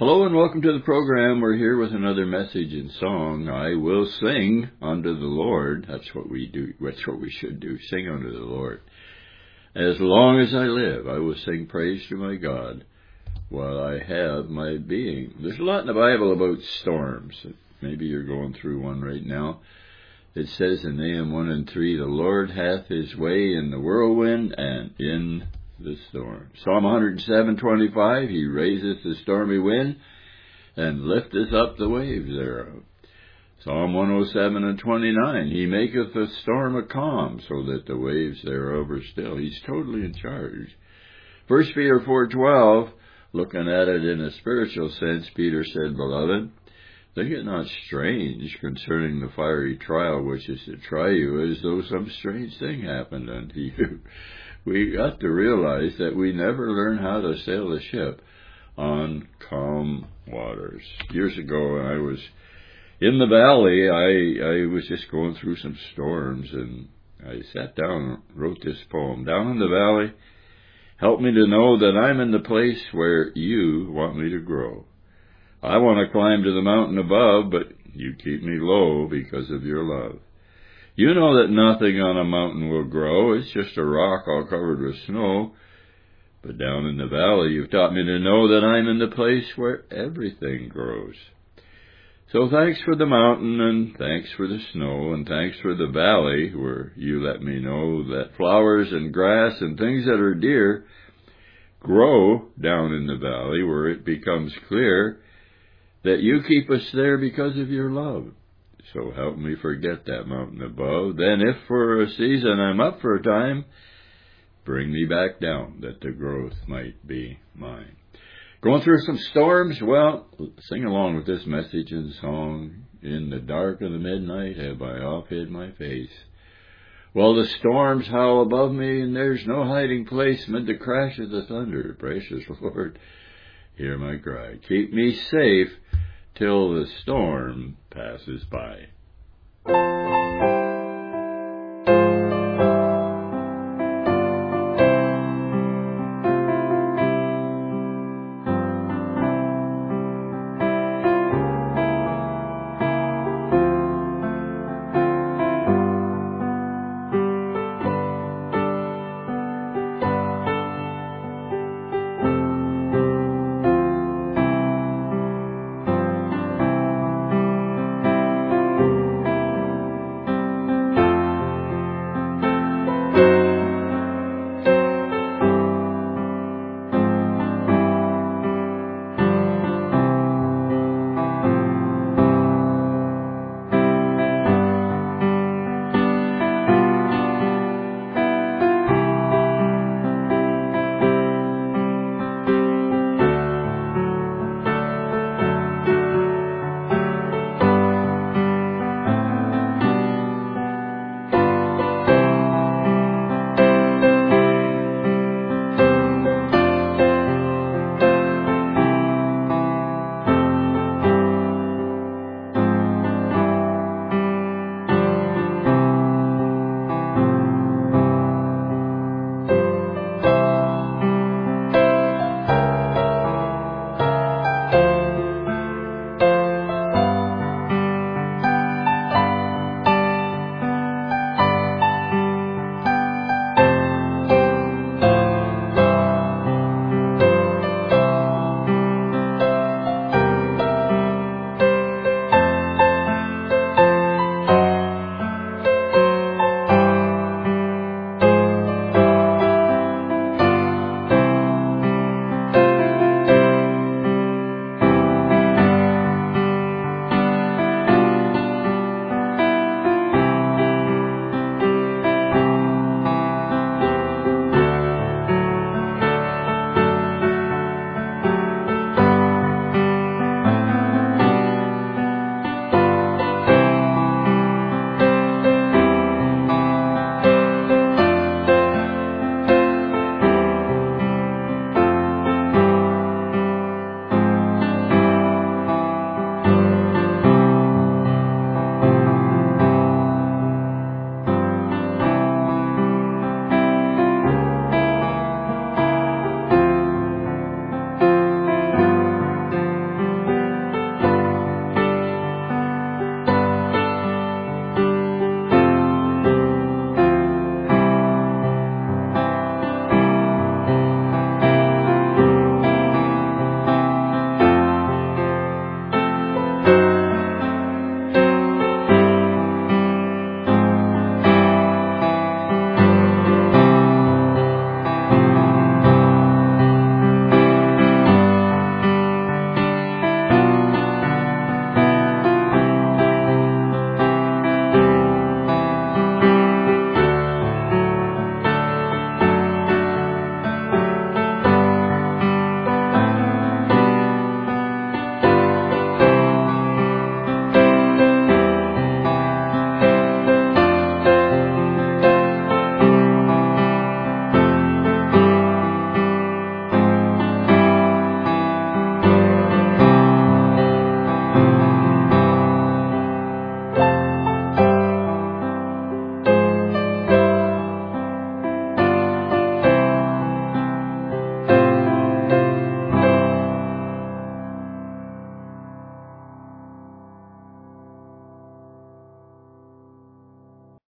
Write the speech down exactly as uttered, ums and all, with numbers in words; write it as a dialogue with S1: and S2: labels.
S1: Hello and welcome to the program. We're here with another message in song. I will sing unto the Lord. That's what we do. That's what we should do. Sing unto the Lord. As long as I live, I will sing praise to my God while I have my being. There's a lot in the Bible about storms. Maybe you're going through one right now. It says in Nahum one and three, the Lord hath his way in the whirlwind and in the storm. Psalm one oh seven twenty-five, he raiseth the stormy wind and lifteth up the waves thereof. Psalm one oh seven and twenty-nine, he maketh the storm a calm, so that the waves thereof are still. He's totally in charge. First Peter four twelve, looking at it in a spiritual sense, Peter said, Beloved, think it not strange concerning the fiery trial which is to try you, as though some strange thing happened unto you. We got to realize that we never learn how to sail a ship on calm waters. Years ago, when I was in the valley, I, I was just going through some storms, and I sat down and wrote this poem. Down in the valley, help me to know that I'm in the place where you want me to grow. I want to climb to the mountain above, but you keep me low because of your love. You know that nothing on a mountain will grow. It's just a rock all covered with snow. But down in the valley, you've taught me to know that I'm in the place where everything grows. So thanks for the mountain, and thanks for the snow, and thanks for the valley, where you let me know that flowers and grass and things that are dear grow down in the valley, where it becomes clear that you keep us there because of your love. So help me forget that mountain above. Then if for a season I'm up for a time, bring me back down that the growth might be mine. Going through some storms? Well, sing along with this message and song. In the dark of the midnight have I oft hid my face. Well, the storms howl above me, and there's no hiding place mid the crash of the thunder. Precious Lord, hear my cry. Keep me safe till the storm passes by.